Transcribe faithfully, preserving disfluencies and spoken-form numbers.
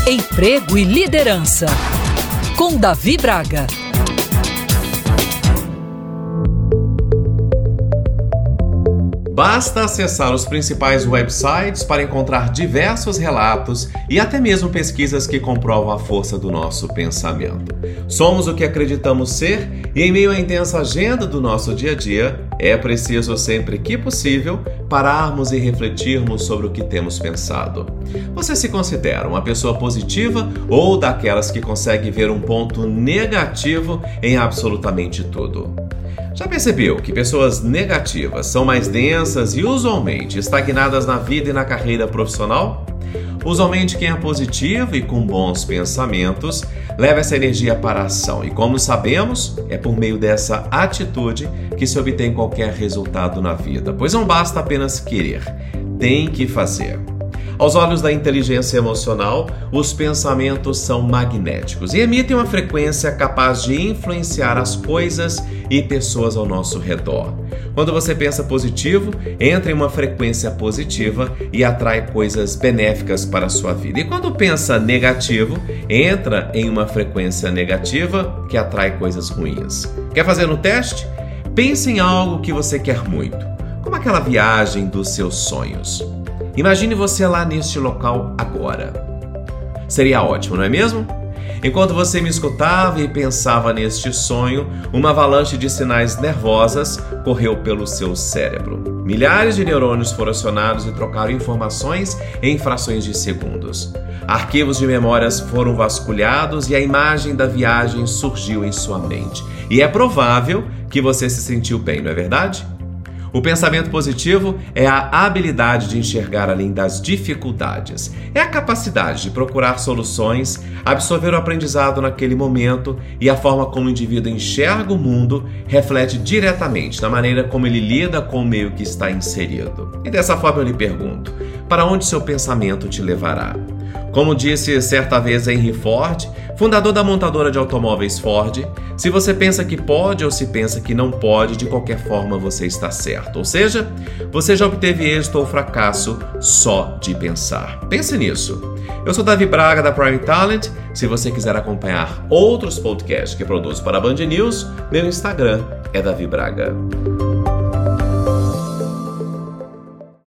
Emprego e Liderança, com Davi Braga. Basta acessar os principais websites para encontrar diversos relatos e até mesmo pesquisas que comprovam a força do nosso pensamento. Somos o que acreditamos ser e, em meio à intensa agenda do nosso dia a dia, é preciso sempre que possível pararmos e refletirmos sobre o que temos pensado. Você se considera uma pessoa positiva ou daquelas que consegue ver um ponto negativo em absolutamente tudo? Já percebeu que pessoas negativas são mais densas e usualmente estagnadas na vida e na carreira profissional? Usualmente quem é positivo e com bons pensamentos leva essa energia para a ação e, como sabemos, é por meio dessa atitude que se obtém qualquer resultado na vida, pois não basta apenas querer, tem que fazer. Aos olhos da inteligência emocional, os pensamentos são magnéticos e emitem uma frequência capaz de influenciar as coisas e pessoas ao nosso redor. Quando você pensa positivo, entra em uma frequência positiva e atrai coisas benéficas para a sua vida. E quando pensa negativo, entra em uma frequência negativa que atrai coisas ruins. Quer fazer um teste? Pense em algo que você quer muito, como aquela viagem dos seus sonhos. Imagine você lá neste local agora. Seria ótimo, não é mesmo? Enquanto você me escutava e pensava neste sonho, uma avalanche de sinais nervosas correu pelo seu cérebro. Milhares de neurônios foram acionados e trocaram informações em frações de segundos. Arquivos de memórias foram vasculhados e a imagem da viagem surgiu em sua mente. E é provável que você se sentiu bem, não é verdade? O pensamento positivo é a habilidade de enxergar além das dificuldades. É a capacidade de procurar soluções, absorver o aprendizado naquele momento e a forma como o indivíduo enxerga o mundo reflete diretamente na maneira como ele lida com o meio que está inserido. E dessa forma eu lhe pergunto, para onde seu pensamento te levará? Como disse certa vez Henry Ford, fundador da montadora de automóveis Ford, se você pensa que pode ou se pensa que não pode, de qualquer forma você está certo. Ou seja, você já obteve êxito ou fracasso só de pensar. Pense nisso. Eu sou Davi Braga da Prime Talent. Se você quiser acompanhar outros podcasts que produzo para a Band News, meu Instagram é Davi Braga.